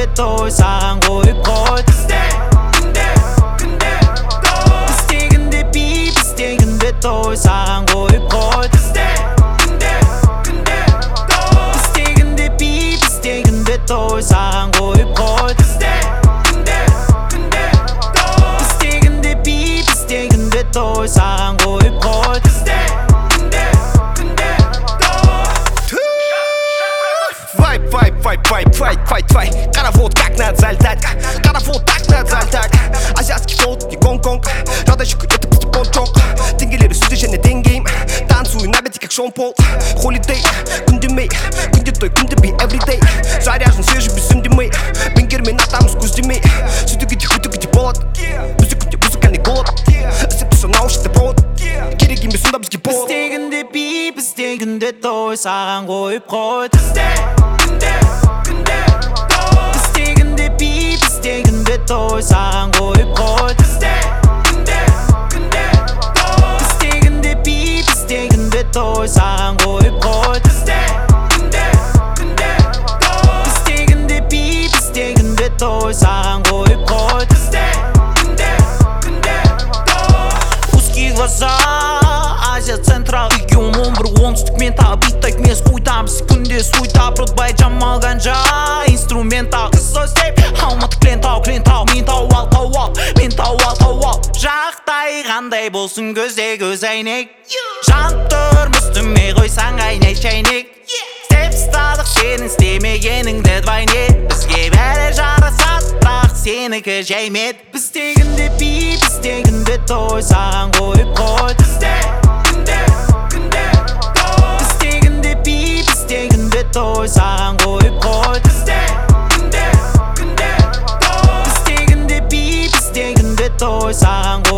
той саған қойып қойды. Істегенде би, істегенде той саған қойып қойды. Істегенде би, істегенде той саған қойып қойды. Істегенде би, істегенде той саған қойып қойды. Вайп. Кара вот как надо залетать, кара вот так надо залетать. Азиатский флот и Гонконг, радощик это пончок. Теңгелері сүзде және деңгейім, танцую на бете как Шон Пол. Holiday, күнде мей, күнде той, күнде би everyday. Заряжен свежий без үндемей, бенгермен атамыз көздемей. Сөйтуге болады, бізде күнде музыкальный голод. Іздеп тұрса наушникте провод, керек емес сонда бізге повод. Істегенде би, істегенде той саған қойып қойды. Істегенде би, істегенде той саған қойып қойды. Істегенде би, істегенде той саған қойып қойды. Істегенде би, істегенде той саған қойып қойды. Узкие глаза, Азия Централ, регион 11 оңтүстік ментал. Биттайк мес қуйтамыз күнде суйта. Бродбай Джамал Ганжа, инструментал. Қыз өздеп, алматы клентау, мен тауал. Жақтай қандай болсын көзде көз әйнек. Жан тұрмыстыме қойсаң айнай шайнек. Степ стадық сенің істемегеніңді двойне. Бізге бәрі жарасады, бірақ сенікі жәймет. Біздегенде би, біздегенде той саған қойып қойды. Біздегенде би, біздегенде той саған қойып қойды. Істегенде би, істегенде той саған